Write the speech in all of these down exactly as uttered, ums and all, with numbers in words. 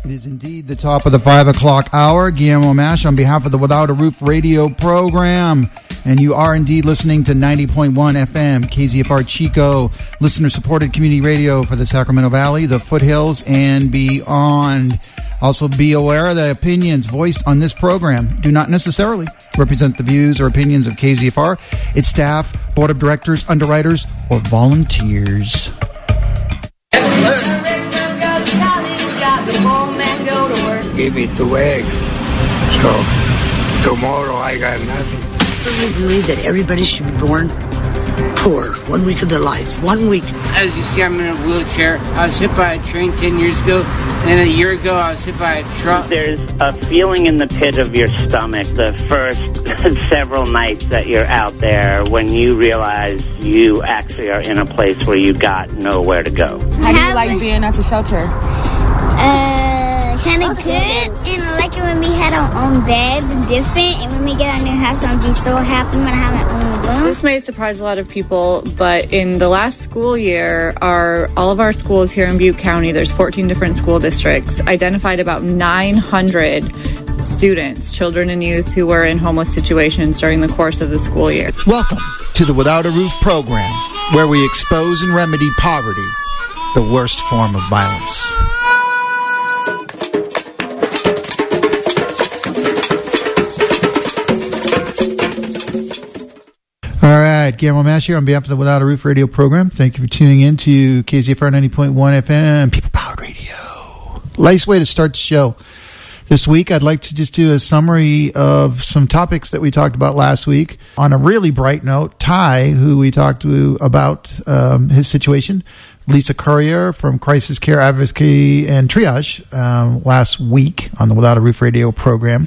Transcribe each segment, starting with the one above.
It is indeed the top of the five o'clock hour. Guillermo Mash on behalf of the Without a Roof radio program. And you are indeed listening to ninety point one F M, K Z F R Chico, listener-supported community radio for the Sacramento Valley, the foothills, and beyond. Also, be aware the opinions voiced on this program do not necessarily represent the views or opinions of K Z F R, its staff, board of directors, underwriters, or volunteers. Give me two eggs. So tomorrow I got nothing. I really believe that everybody should be born poor. One week of their life. One week. As you see, I'm in a wheelchair. I was hit by a train ten years ago. And a year ago, I was hit by a truck. There's a feeling in the pit of your stomach the first several nights that you're out there when you realize you actually are in a place where you got nowhere to go. How do you like being at the shelter? Uh, kind of okay. Good. And I like it when we had our own beds and different. And when we get our new house, I'll be so happy when I have my own room. This may surprise a lot of people, but in the last school year, our all of our schools here in Butte County, there's fourteen different school districts, identified about nine hundred students, children and youth who were in homeless situations during the course of the school year. Welcome to the Without a Roof program, where we expose and remedy poverty, the worst form of violence. All right, Guillermo Mash here on behalf of the Without a Roof radio program. Thank you for tuning in to K Z F R ninety point one F M, People Powered Radio. Nice way to start the show. This week, I'd like to just do a summary of some topics that we talked about last week. On a really bright note, Ty, who we talked to about um, his situation, Lisa Courier from Crisis Care Advocacy and Triage um, last week on the Without a Roof radio program.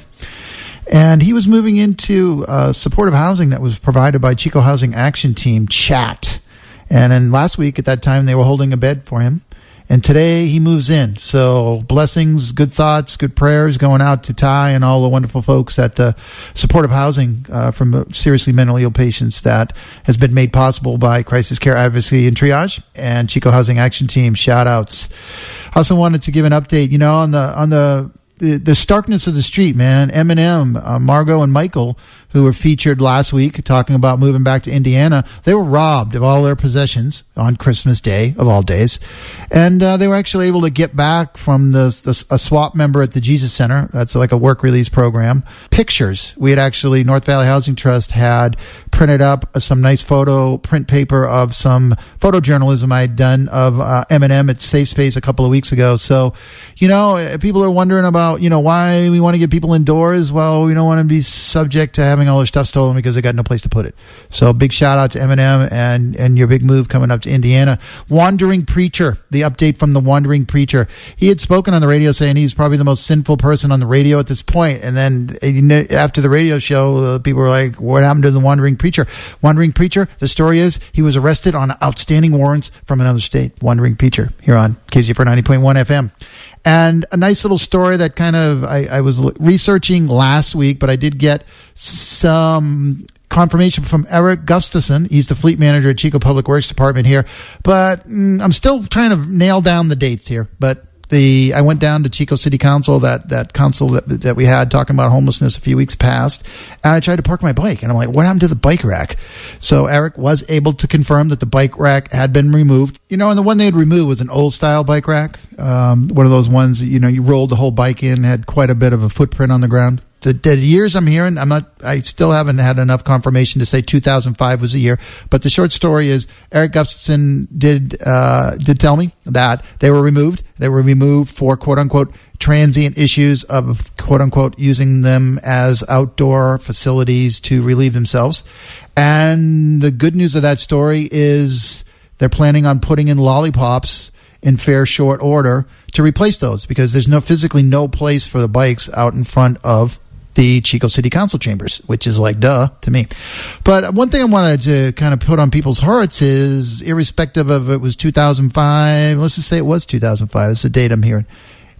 And he was moving into uh, supportive housing that was provided by Chico Housing Action Team, CHAT. And then last week at that time, they were holding a bed for him. And today he moves in. So blessings, good thoughts, good prayers going out to Ty and all the wonderful folks at the supportive housing uh, from seriously mentally ill patients that has been made possible by Crisis Care Advocacy and Triage and Chico Housing Action Team. Shout outs. I also wanted to give an update, you know, on the, on the, The, the starkness of the street, man. Eminem, uh, Margot, and Michael, who were featured last week talking about moving back to Indiana, they were robbed of all their possessions on Christmas Day, of all days. And uh, they were actually able to get back from the, the a SWAP member at the Jesus Center. That's like a work release program. Pictures. We had actually, North Valley Housing Trust had printed up some nice photo print paper of some photojournalism I had done of uh, Eminem at Safe Space a couple of weeks ago. So, you know, people are wondering about, you know, why we want to get people indoors. Well, we don't want to be subject to having all their stuff stolen because they got no place to put it. So big shout out to Eminem and, and your big move coming up to Indiana. Wandering Preacher, the update from the Wandering Preacher. He had spoken on the radio saying he's probably the most sinful person on the radio at this point. And then after the radio show, uh, people were like, what happened to the Wandering Preacher? Wandering Preacher, the story is he was arrested on outstanding warrants from another state. Wandering Preacher here on K Z F R ninety point one F M. And a nice little story that kind of I, I was researching last week, but I did get some confirmation from Eric Gustafson. He's the fleet manager at Chico Public Works Department here. But mm, I'm still trying to nail down the dates here. But the I went down to Chico City Council, that, that council that, that we had talking about homelessness a few weeks past, and I tried to park my bike. And I'm like, what happened to the bike rack? So Eric was able to confirm that the bike rack had been removed. You know, and the one they had removed was an old style bike rack. Um, one of those ones, you know, you rolled the whole bike in, had quite a bit of a footprint on the ground. The, the years I'm hearing, I'm not, I still haven't had enough confirmation to say two thousand five was the year. But the short story is Eric Gustafson did, uh, did tell me that they were removed. They were removed for quote unquote transient issues of quote unquote using them as outdoor facilities to relieve themselves. And the good news of that story is they're planning on putting in lollipops in fair short order to replace those because there's no physically no place for the bikes out in front of the Chico City Council chambers, which is like duh to me. But one thing I wanted to kind of put on people's hearts is, irrespective of it was two thousand five, let's just say it was two thousand five, it's the date I'm hearing.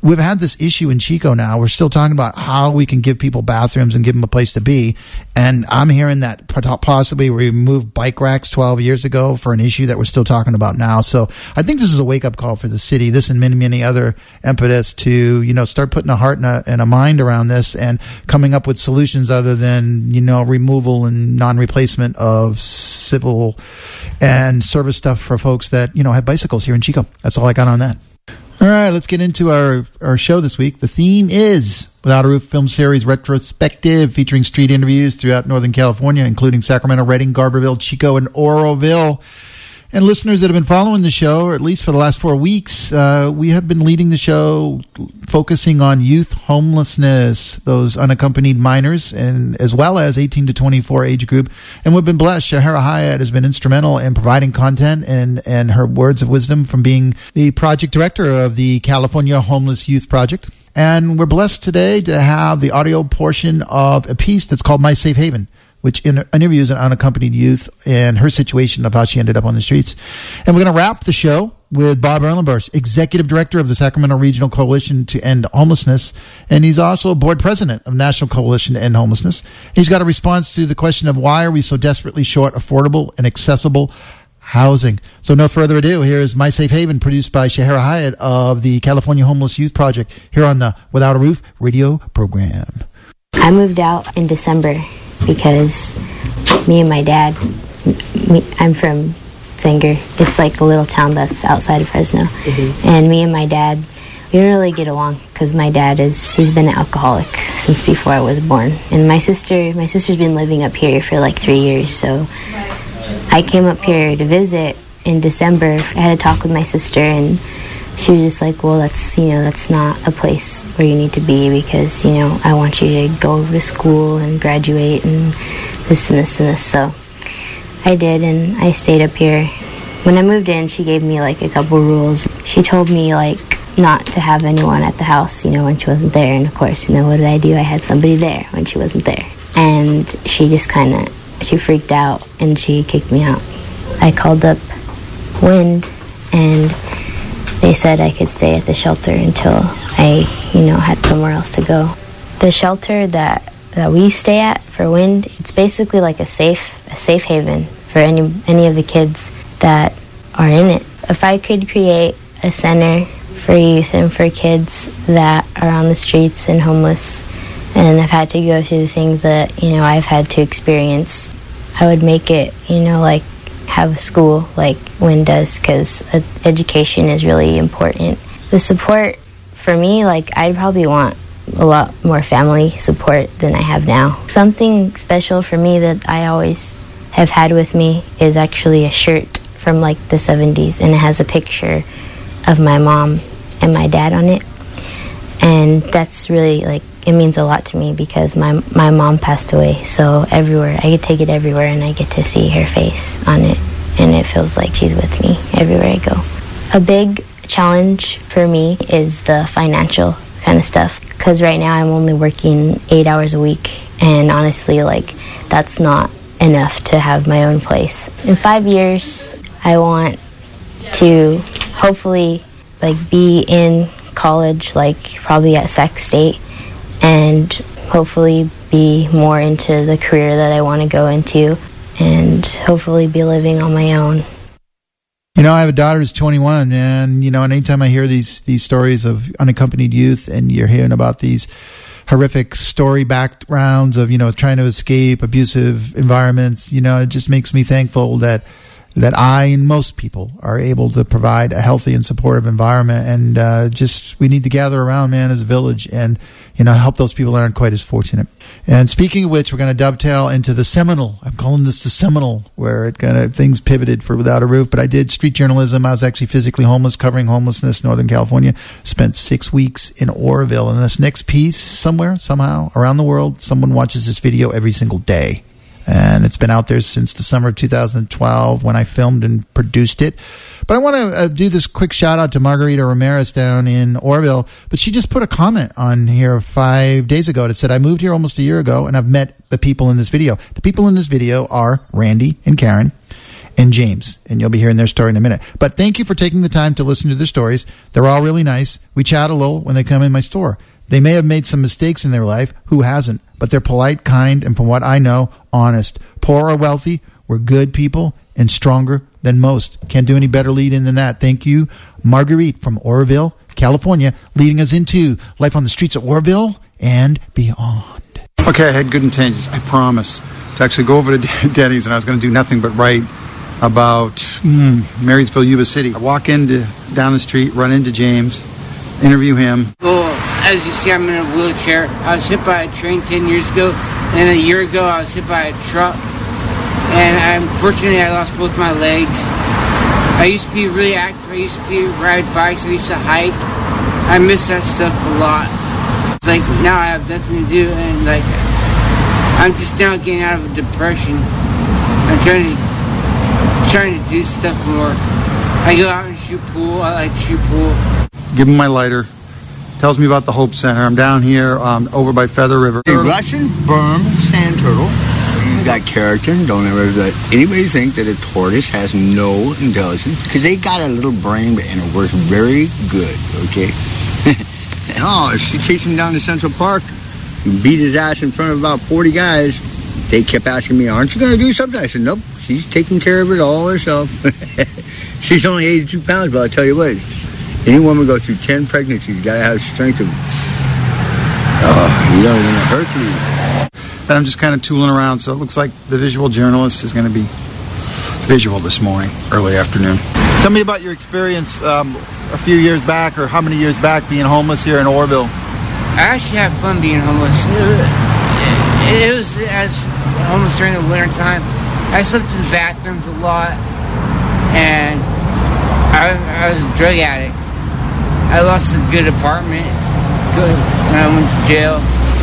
we've had this issue in Chico now. We're still talking about how we can give people bathrooms and give them a place to be. And I'm hearing that possibly we removed bike racks twelve years ago for an issue that we're still talking about now. So I think this is a wake-up call for the city, this and many, many other impetus to, you know, start putting a heart and a, and a mind around this and coming up with solutions other than, you know, removal and non-replacement of civil and service stuff for folks that, you know, have bicycles here in Chico. That's all I got on that. All right, let's get into our, our show this week. The theme is Without a Roof Film Series Retrospective, featuring street interviews throughout Northern California, including Sacramento, Redding, Garberville, Chico, and Oroville. And listeners that have been following the show, or at least for the last four weeks, uh, we have been leading the show focusing on youth homelessness, those unaccompanied minors, and as well as eighteen to twenty-four age group. And we've been blessed. Shahara Hyatt has been instrumental in providing content and, and her words of wisdom from being the project director of the California Homeless Youth Project. And we're blessed today to have the audio portion of a piece that's called My Safe Haven, which interviews an unaccompanied youth and her situation of how she ended up on the streets. And we're going to wrap the show with Bob Erlenbush, Executive Director of the Sacramento Regional Coalition to End Homelessness. And he's also Board President of National Coalition to End Homelessness. He's got a response to the question of why are we so desperately short affordable and accessible housing. So no further ado, here is My Safe Haven, produced by Shahara Hyatt of the California Homeless Youth Project, here on the Without a Roof radio program. I moved out in December because me and my dad, me, I'm from Sanger. It's like a little town that's outside of Fresno. Mm-hmm. And me and my dad, we don't really get along because my dad is, he's been an alcoholic since before I was born. And my sister, my sister's been living up here for like three years. So I came up here to visit in December. I had a talk with my sister and she was just like, well, that's, you know, that's not a place where you need to be because, you know, I want you to go to school and graduate and this and this and this. So I did, and I stayed up here. When I moved in, she gave me, like, a couple rules. She told me, like, not to have anyone at the house, you know, when she wasn't there. And, of course, you know, what did I do? I had somebody there when she wasn't there. And she just kind of, she freaked out, and she kicked me out. I called up Wind, and they said I could stay at the shelter until I, you know, had somewhere else to go. The shelter that, that we stay at for Wind, it's basically like a safe a safe haven for any any of the kids that are in it. If I could create a center for youth and for kids that are on the streets and homeless and have had to go through the things that, you know, I've had to experience, I would make it, you know, like have a school like Wind does, because education is really important. The support for me, like, I'd probably want a lot more family support than I have now. Something special for me that I always have had with me is actually a shirt from like the seventies, and it has a picture of my mom and my dad on it. And that's really, like, it means a lot to me because my my mom passed away, so everywhere, I get to take it everywhere and I get to see her face on it, and it feels like she's with me everywhere I go. A big challenge for me is the financial kind of stuff, because right now I'm only working eight hours a week, and honestly, like, that's not enough to have my own place. In five years, I want to hopefully, like, be in college, like probably at Sac State, and hopefully be more into the career that I want to go into, and hopefully be living on my own. You know, I have a daughter who's twenty-one, and, you know, and anytime I hear these these stories of unaccompanied youth, and you're hearing about these horrific story backgrounds of, you know, trying to escape abusive environments, you know, it just makes me thankful that that I and most people are able to provide a healthy and supportive environment. And uh, just, we need to gather around, man, as a village, and, you know, help those people that aren't quite as fortunate. And speaking of which, we're going to dovetail into the Seminole. I'm calling this the Seminole, where it kind of, things pivoted for Without a Roof. But I did street journalism. I was actually physically homeless, covering homelessness in Northern California. Spent six weeks in Oroville. And this next piece, somewhere, somehow, around the world, someone watches this video every single day. And it's been out there since the summer of two thousand twelve when I filmed and produced it. But I want to uh, do this quick shout out to Margarita Ramirez down in Oroville. But she just put a comment on here five days ago that said, I moved here almost a year ago and I've met the people in this video. The people in this video are Randy and Karen. and James, and you'll be hearing their story in a minute. But thank you for taking the time to listen to their stories. They're all really nice. We chat a little when they come in my store. They may have made some mistakes in their life. Who hasn't? But they're polite, kind, and from what I know, honest. Poor or wealthy, we're good people and stronger than most. Can't do any better lead in than that. Thank you, Marguerite from Oroville, California, leading us into life on the streets of Oroville and beyond. Okay, I had good intentions, I promise, to actually go over to Denny's, and I was going to do nothing but write about mm, Marysville, Yuba City. I walk into down the street, run into James, interview him. Well, as you see, I'm in a wheelchair. I was hit by a train ten years ago, and a year ago I was hit by a truck. And unfortunately, I lost both my legs. I used to be really active. I used to be ride bikes. I used to hike. I miss that stuff a lot. It's like now I have nothing to do, and like I'm just now getting out of a depression. I'm trying to trying to do stuff more. I go out and shoot pool. I like to shoot pool. Give him my lighter. Tells me about the Hope Center. I'm down here um, over by Feather River. A Russian Burm sand turtle. He's got character. Don't ever let anybody think that a tortoise has no intelligence, because they got a little brain and it works very good, okay? Oh, she chased him down to Central Park, beat his ass in front of about forty guys. They kept asking me, aren't you going to do something? I said, nope, she's taking care of it all herself. She's only eighty-two pounds, but I'll tell you what, any woman go through ten pregnancies, you got to have strength of, oh, you know, Hercules. And I'm just kind of tooling around, so it looks like the visual journalist is going to be visual this morning, early afternoon. Tell me about your experience um, a few years back, or how many years back, being homeless here in Oroville. I actually had fun being homeless. It was, it was as homeless during the winter time. I slept in the bathrooms a lot, and I, I was a drug addict. I lost a good apartment. Good. And I went to jail.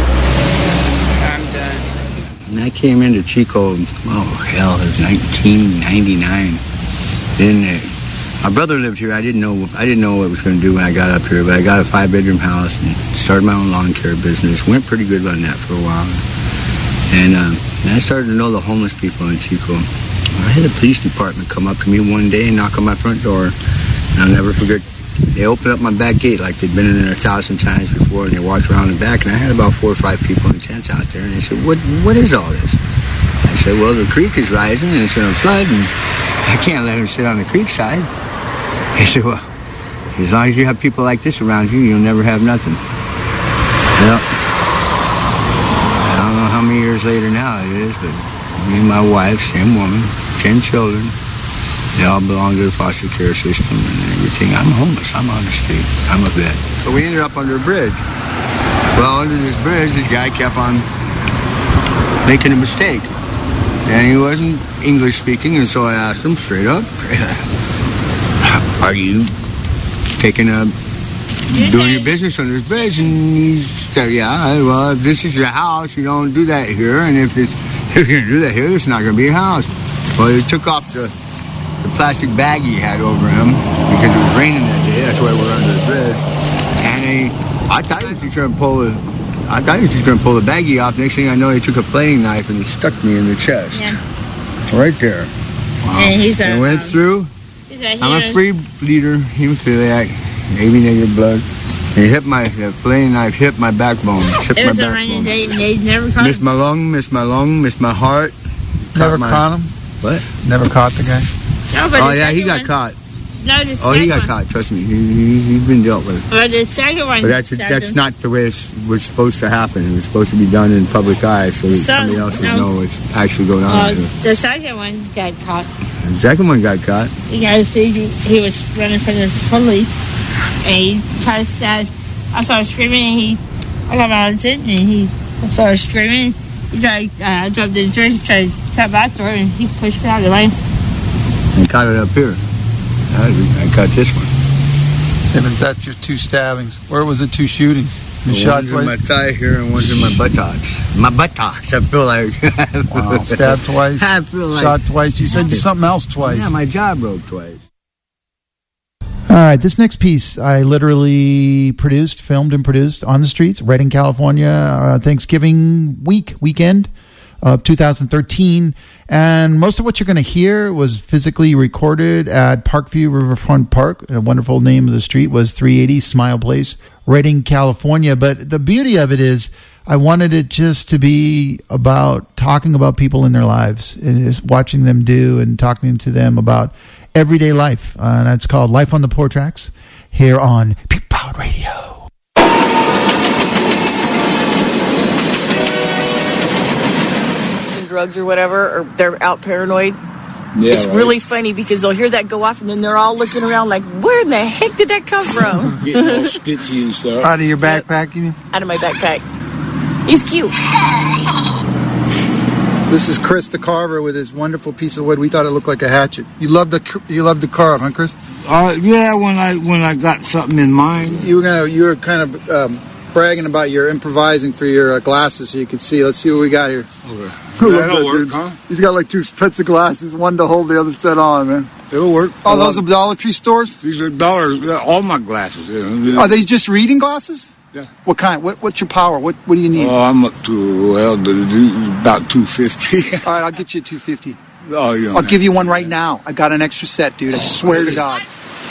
And I came into Chico, oh hell, it was nineteen ninety-nine. Then uh, my brother lived here. I didn't know I didn't know what I was going to do when I got up here, but I got a five-bedroom house and started my own lawn care business. Went pretty good on that for a while. And um, I started to know the homeless people in Chico. I had a police department come up to me one day and knock on my front door. And I'll never forget, they opened up my back gate like they'd been in there a thousand times before, and they walked around the back, and I had about four or five people in tents out there, and they said, what what is all this? I said, well, the creek is rising, and it's going to flood, and I can't let them sit on the creek side. He said, well, as long as you have people like this around you, you'll never have nothing. Well, I don't know how many years later now it is, but me and my wife, same woman, ten children, they all belong to the foster care system and everything. I'm homeless. I'm on the street. I'm a vet. So we ended up under a bridge. Well, under this bridge, this guy kept on making a mistake. And he wasn't English speaking, and so I asked him straight up, are you taking a, doing your business under this bridge? And he said, yeah, well, if this is your house, you don't do that here. And if, it's, if you're going to do that here, it's not going to be a house. Well, he took off the the plastic bag he had over him because it was raining that day. That's why we're under the bridge. And he, I thought he was just going to pull the, I thought he was just going to pull the baggie off. Next thing I know, he took a planing knife and he stuck me in the chest, yeah. Right there. Wow. And he's a, went um, through. He's a I'm a free bleeder, hemophiliac, A B negative blood. And he hit my the planing knife, hit my backbone, chipped it was my a rainy backbone. day, and they never caught Missed my lung, missed my lung, missed my heart. Never caught my, caught him. What? Never caught the guy. No, but oh, the yeah, he got one, caught. No, the oh, he got one. caught. Trust me. He, he, he's been dealt with. But the second one... But that's that's not the way it was supposed to happen. It was supposed to be done in public eye so that so, somebody else would no. know what's actually going on. Uh, the second one got caught. The second one got caught? Because he, he was running from the police. And he tried to stab... I started screaming and he... I got my own and he... I started screaming. He tried... Uh, I jumped in the church, tried to tap back to her, and he pushed me out of the lane. And caught it up here. I, I caught this one. And is that your two stabbings? Where was it two shootings? You shot twice? One's in my thigh here and one's in my buttocks. My buttocks, I feel like. Wow. Stabbed twice? I feel like. Shot twice? You said you something else twice. Yeah, my jaw broke twice. All right, this next piece I literally produced, filmed and produced on the streets, Redding, California, uh, Thanksgiving week, weekend. of two thousand thirteen. And most of what you're going to hear was physically recorded at Parkview Riverfront Park. A wonderful name of the street was three eighty Smile Place, Redding, California. But the beauty of it is I wanted it just to be about talking about people in their lives and just watching them do and talking to them about everyday life. Uh, and that's called Life on the Poor Tracks here on People Powered Radio. Drugs or whatever, or they're out paranoid. Yeah, it's right. really funny because they'll hear that go off and then they're all looking around like, where in the heck did that come from? Getting all skitsy and stuff. Out of your backpack, you mean? Out of my backpack. He's cute. This is Chris the Carver with his wonderful piece of wood. We thought it looked like a hatchet. You love the you love to carve, huh, Chris? Uh, yeah, when I when I got something in mind. You were gonna you were kind of um, bragging about your improvising for your uh, glasses, so you could see. Let's see what we got here. Okay. Look That'll at that, work, dude. huh? He's got like two sets of glasses, one to hold the other set on, man. It'll work. Oh, those are Dollar Tree stores? These are Dollar. All my glasses. Yeah. Are they just reading glasses? Yeah. What kind? What, what's your power? What What do you need? Oh, I'm up to well, the, the, about two fifty. All right, I'll get you a two fifty. Oh, yeah. I'll give you one right now. I got an extra set, dude. I swear to God.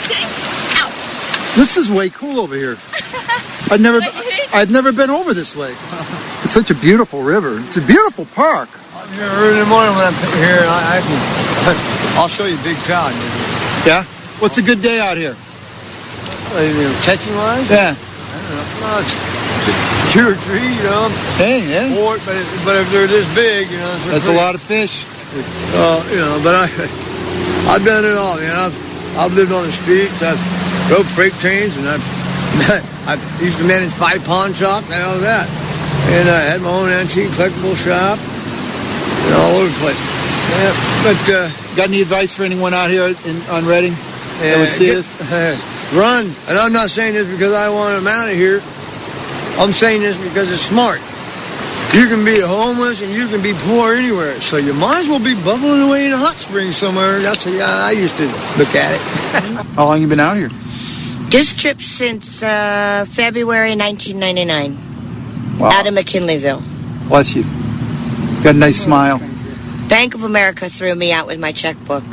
This is way cool over here. I've never, I've never been over this lake. It's such a beautiful river. It's a beautiful park. I'm here early in the morning when I'm here, and I, I can, I'll show you a big trout. Yeah. What's a good day out here? Uh, you know, catching wise? Yeah. I don't know. Well, it's two or three, you know. Hey, yeah. Four, but but if they're this big, you know, that's a lot of fish. Uh, you know, but I, I've done it all, man. I've I've lived on the streets. I've rode freight trains, and I've I used to manage five pawn shops and all that. And I had my own antique collectible shop, and all over the place. Yeah, but uh, got any advice for anyone out here in, on Redding that would see get, us? Uh, run. And I'm not saying this because I want them out of here. I'm saying this because it's smart. You can be homeless and you can be poor anywhere, so you might as well be bubbling away in a hot spring somewhere. That's the I used to look at it. How long you been out here? This trip since uh, February nineteen ninety-nine. Wow. Out of McKinleyville. Bless you. Got a nice smile. Bank of America threw me out with my checkbook.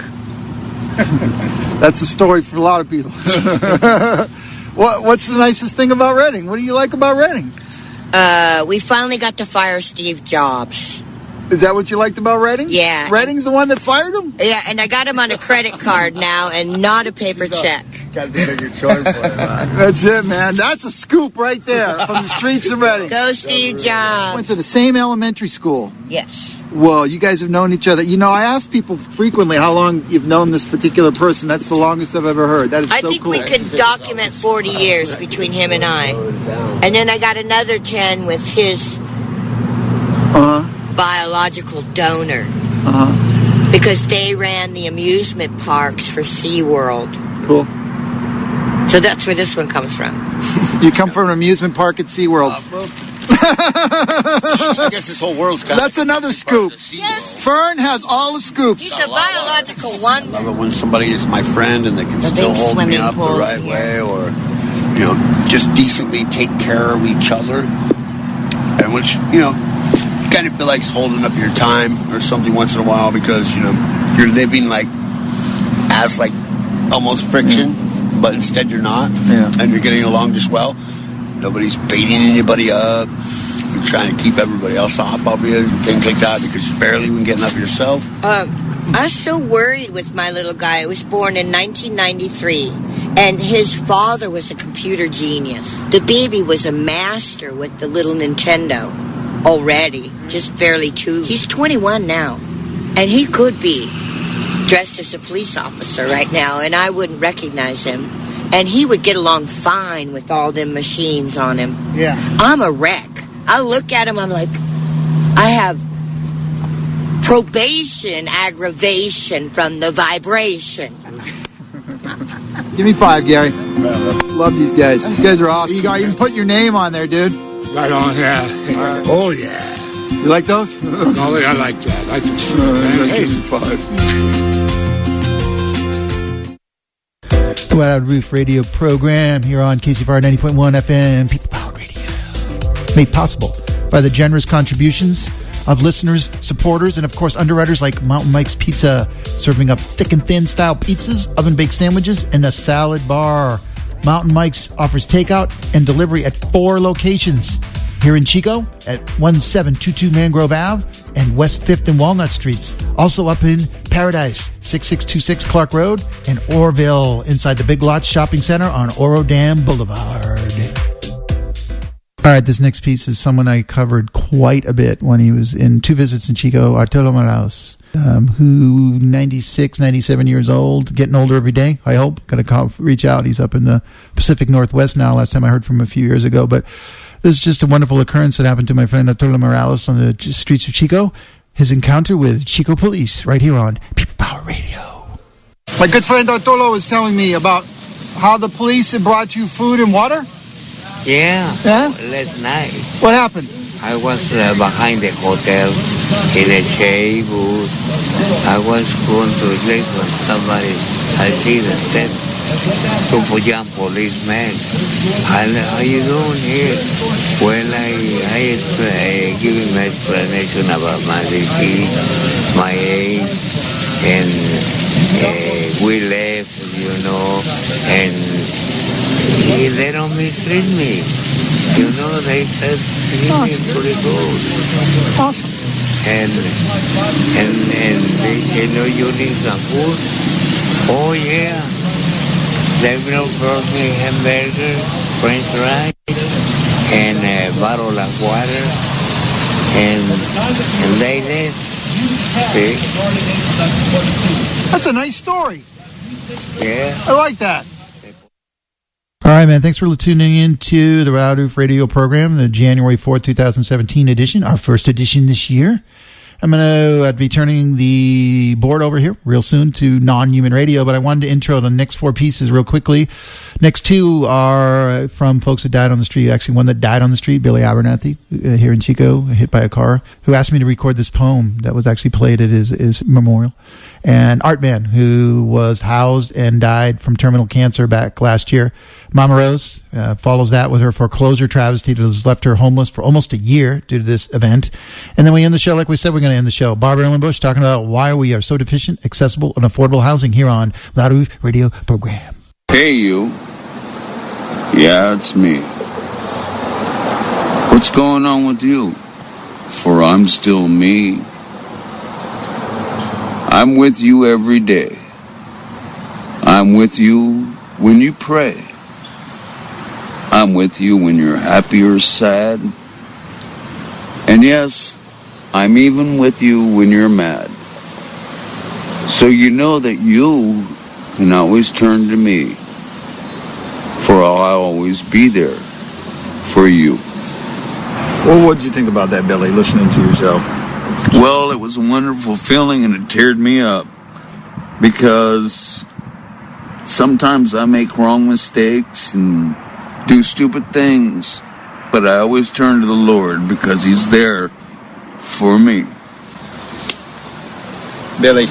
That's a story for a lot of people. what, what's the nicest thing about Redding? What do you like about Redding? Uh, we finally got to fire Steve Jobs. Is that what you liked about Redding? Yeah. Redding's the one that fired him? Yeah, and I got him on a credit card now and not a paper check. Got to take your choice for it, man. That's it, man. That's a scoop right there from the streets of Redding. Go Steve Jobs. Went to the same elementary school. Yes. Well, you guys have known each other. You know, I ask people frequently how long you've known this particular person. That's the longest I've ever heard. That is I so think cool. we could document forty years between him and I. And then I got another ten with his uh-huh. biological donor. Uh-huh. Because they ran the amusement parks for SeaWorld. Cool. So that's where this one comes from. You come from an amusement park at SeaWorld. Uh, I guess this whole world's kind That's another scoop. Yes. Fern has all the scoops. He's a biological wonder. I love it when somebody is my friend and they can The still big hold me swimming up pool, the right yeah. way, or you know, just decently take care of each other. And which, you know, kind of feel like holding up your time or something once in a while because, you know, you're living like as like almost friction, mm. but instead you're not. Yeah. And you're getting along just well. Nobody's baiting anybody up. You're trying to keep everybody else off of you, things like that, because you're barely even getting up yourself. Um, I was so worried with my little guy. I was born in nineteen ninety-three, and his father was a computer genius. The baby was a master with the little Nintendo already, just barely two. He's twenty-one now, and he could be dressed as a police officer right now, and I wouldn't recognize him. And he would get along fine with all them machines on him. Yeah. I'm a wreck. I look at him, I'm like, I have probation aggravation from the vibration. Give me five, Gary. Love these guys. You guys are awesome. You got even put your name on there, dude. Right on, yeah. Right. Oh, yeah. You like those? Oh, yeah, I like that. I can see uh, man. Hey. Five. Without Roof Radio program here on K C F R ninety point one F M, People Powered Radio. Made possible by the generous contributions of listeners, supporters, and of course underwriters like Mountain Mike's Pizza, serving up thick and thin style pizzas, oven-baked sandwiches, and a salad bar. Mountain Mike's offers takeout and delivery at four locations. Here in Chico at seventeen twenty-two Mangrove Ave and West fifth and Walnut Streets. Also up in Paradise, sixty-six twenty-six Clark Road, and Orville inside the Big Lots Shopping Center on Oro Dam Boulevard. All right, this next piece is someone I covered quite a bit when he was in two visits in Chico, Arturo Moraes, um, who ninety-six, ninety-seven years old, getting older every day, I hope. Got to call, reach out. He's up in the Pacific Northwest now. Last time I heard from him a few years ago, but this is just a wonderful occurrence that happened to my friend Arturo Moraes on the streets of Chico. His encounter with Chico police right here on People Power Radio. My good friend Arturo was telling me about how the police had brought you food and water. Yeah. Yeah? Last night. What happened? I was uh, behind the hotel in a shade booth. I was going to sleep when somebody, I see the step, two young policemen. How are you doing here? Well, I, I uh, give him an explanation about my disease, my age, and uh, we left, you know, and they don't mistreat me. You know, they said, awesome. Pretty good. Awesome. And, and, and they, you know, you need some food? Oh, yeah. They will brought me hamburger, french fries, and a bottle of water, and, and they left. See? That's a nice story. Yeah. I like that. All right, man. Thanks for tuning in to the Rowdoof Radio program, the January fourth, twenty seventeen edition, our first edition this year. I'm going to be turning the board over here real soon to non-human radio, but I wanted to intro the next four pieces real quickly. Next two are from folks that died on the street. Actually, one that died on the street, Billy Abernathy, uh, here in Chico, hit by a car, who asked me to record this poem that was actually played at his, his memorial. And Art Man, who was housed and died from terminal cancer back last year. Mama Rose uh, follows that with her foreclosure travesty that has left her homeless for almost a year due to this event. And then we end the show like we said we're going to end the show. Barbara Ellen Bush talking about why we are so deficient, accessible, and affordable housing here on Loud Roof Radio program. Hey, you. Yeah, it's me. What's going on with you? For I'm still me. I'm with you every day. I'm with you when you pray. I'm with you when you're happy or sad. And yes, I'm even with you when you're mad. So you know that you can always turn to me. For I'll always be there for you. Well, what did you think about that, Billy, listening to yourself? Well, it was a wonderful feeling, and it teared me up. Because sometimes I make wrong mistakes and do stupid things. But I always turn to the Lord because He's there for me. Billy.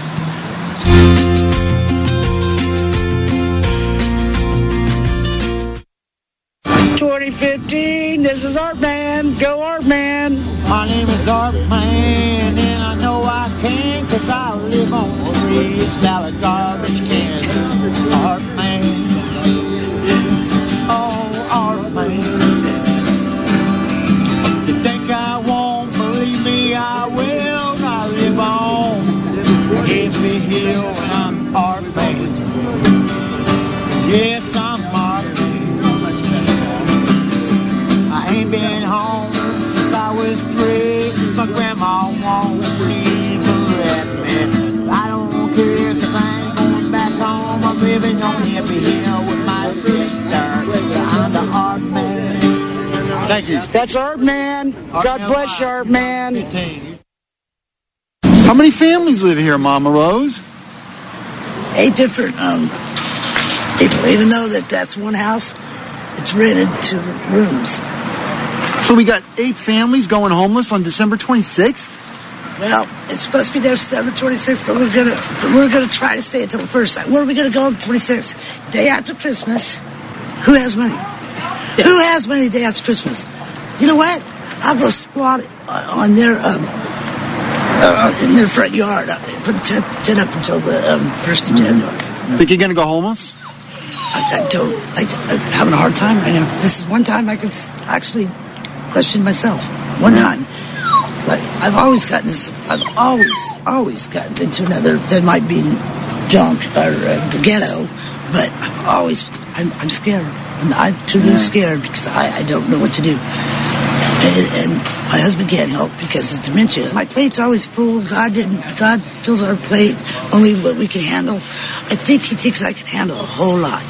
twenty fifteen, this is Art Man. Go Art Man. My name is Art Man, and I know I can, cause I live on three ballot garbage cans. Art Man. Oh, Art Man. You think I won't believe me? I will. I live on every hill, and I'm Art Man. Yes, I'm Art Man. I ain't been home since I was three. My grandma won't even let me. I don't care, cause I ain't going back home. I'm living on every hill with my sister. I'm the Art Man. Thank you. That's Art Man. God bless you, Art Man. How many families live here, Mama Rose? Eight different um, people. Even though that that's one house, it's rented to rooms. So we got eight families going homeless on December twenty-sixth? Well, it's supposed to be there December twenty-sixth, but we're gonna we're gonna try to stay until the first night. Where are we gonna go on the twenty-sixth? Day after Christmas. Who has money? Who has money day after Christmas? You know what? I'll go squat on their um, uh, in their front yard. I put the tent, tent up until the um, first of January. Think you're going to go homeless? I, I don't. I, I'm having a hard time right now. This is one time I could actually question myself. One time. But I've always gotten this. I've always, always gotten into another. That might be junk or uh, the ghetto, but I've always. I'm, I'm scared. I'm, I'm too yeah. scared because I, I don't know what to do. And, and my husband can't help because of dementia. My plate's always full. God didn't. God fills our plate only what we can handle. I think He thinks I can handle a whole lot.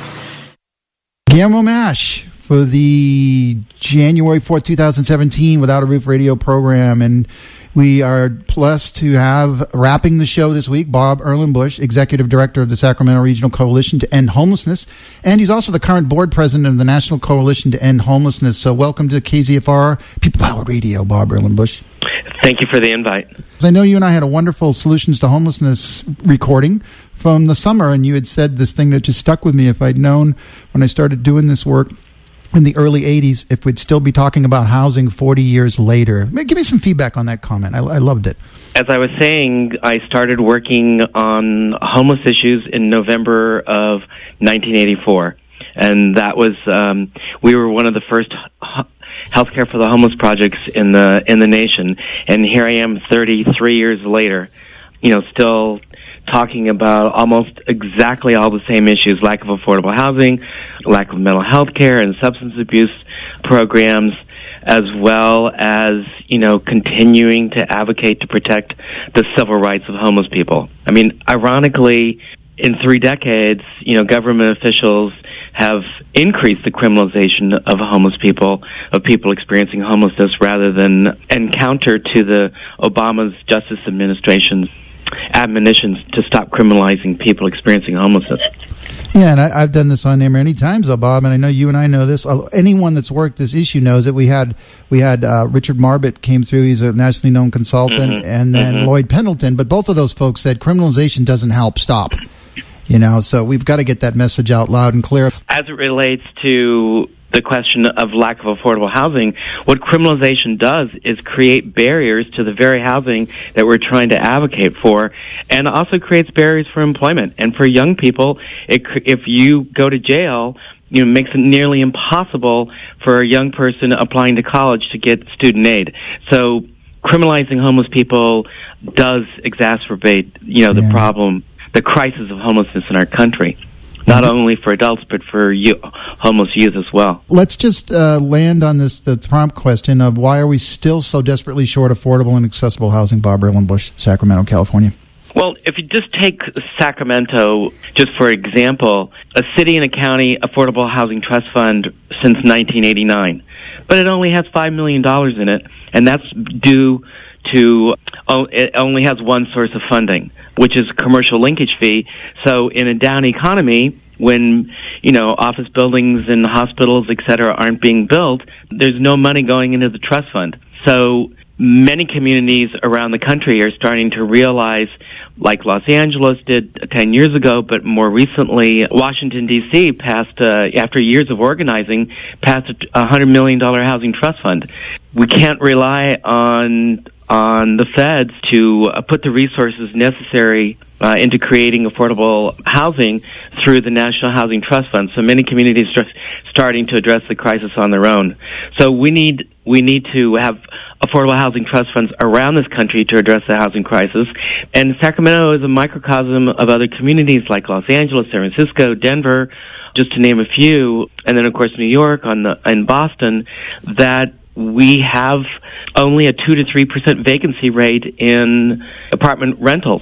Guillermo Mash for the January fourth, twenty seventeen Without a Roof radio program. And we are blessed to have, wrapping the show this week, Bob Erlenbush, Executive Director of the Sacramento Regional Coalition to End Homelessness. And he's also the current board president of the National Coalition to End Homelessness. So welcome to K Z F R People Power Radio, Bob Erlenbush. Thank you for the invite. I know you and I had a wonderful Solutions to Homelessness recording from the summer, and you had said this thing that just stuck with me. If I'd known when I started doing this work in the early eighties, if we'd still be talking about housing forty years later. Give me some feedback on that comment. I, I loved it. As I was saying, I started working on homeless issues in November of nineteen eighty-four. And that was, um, we were one of the first healthcare for the homeless projects in the, in the nation. And here I am thirty-three years later, you know, still talking about almost exactly all the same issues: lack of affordable housing, lack of mental health care and substance abuse programs, as well as, you know, continuing to advocate to protect the civil rights of homeless people. I mean, ironically, in three decades, you know, government officials have increased the criminalization of homeless people, of people experiencing homelessness, rather than, and counter to the Obama's Justice Administration's admonitions to stop criminalizing people experiencing homelessness. Yeah, and I, I've done this on air many times, though, Bob, and I know you and I know this. Anyone that's worked this issue knows that we had we had uh, Richard Marbit came through. He's a nationally known consultant, mm-hmm. and then mm-hmm. Lloyd Pendleton. But both of those folks said criminalization doesn't help. Stop. You know, so we've got to get that message out loud and clear. As it relates to the question of lack of affordable housing, what criminalization does is create barriers to the very housing that we're trying to advocate for, and also creates barriers for employment. And for young people, it, if you go to jail, you know, it makes it nearly impossible for a young person applying to college to get student aid. So criminalizing homeless people does exacerbate, you know, the yeah. problem, the crisis of homelessness in our country. Not only for adults, but for you, homeless youth as well. Let's just uh, land on this the prompt question of why are we still so desperately short affordable and accessible housing, Bob Erlenbush, Sacramento, California? Well, if you just take Sacramento, just for example, a city and a county affordable housing trust fund since nineteen eighty-nine. But it only has five million dollars in it, and that's due to, oh, it only has one source of funding, which is commercial linkage fee. So in a down economy, when, you know, office buildings and hospitals, et cetera, aren't being built, there's no money going into the trust fund. So many communities around the country are starting to realize, like Los Angeles did ten years ago, but more recently, Washington, D C passed, uh, after years of organizing, passed a one hundred million dollars housing trust fund. We can't rely on on the feds to uh, put the resources necessary uh, into creating affordable housing through the National Housing Trust Fund. So many communities are starting to address the crisis on their own. So we need we need to have affordable housing trust funds around this country to address the housing crisis. And Sacramento is a microcosm of other communities like Los Angeles, San Francisco, Denver, just to name a few, and then of course New York on the, and Boston, that we have only a two to three percent vacancy rate in apartment rentals.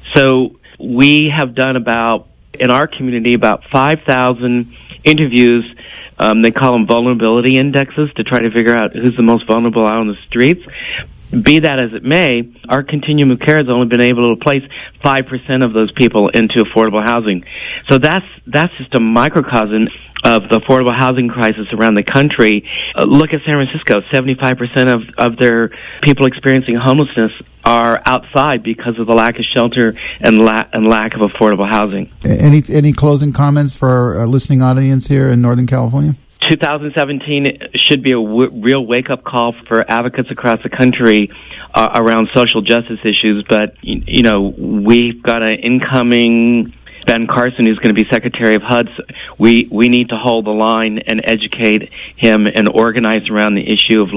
So we have done about, in our community, about five thousand interviews. Um, they call them vulnerability indexes to try to figure out who's the most vulnerable out on the streets. Be that as it may, our continuum of care has only been able to place five percent of those people into affordable housing. So that's that's just a microcosm of the affordable housing crisis around the country. Uh, look at San Francisco. seventy-five percent of, of their people experiencing homelessness are outside because of the lack of shelter and, la- and lack of affordable housing. Any any closing comments for our listening audience here in Northern California? twenty seventeen should be a w- real wake-up call for advocates across the country uh, around social justice issues. But, you, you know, we've got an incoming Ben Carson, who's going to be Secretary of H U D. We, we need to hold the line and educate him and organize around the issue of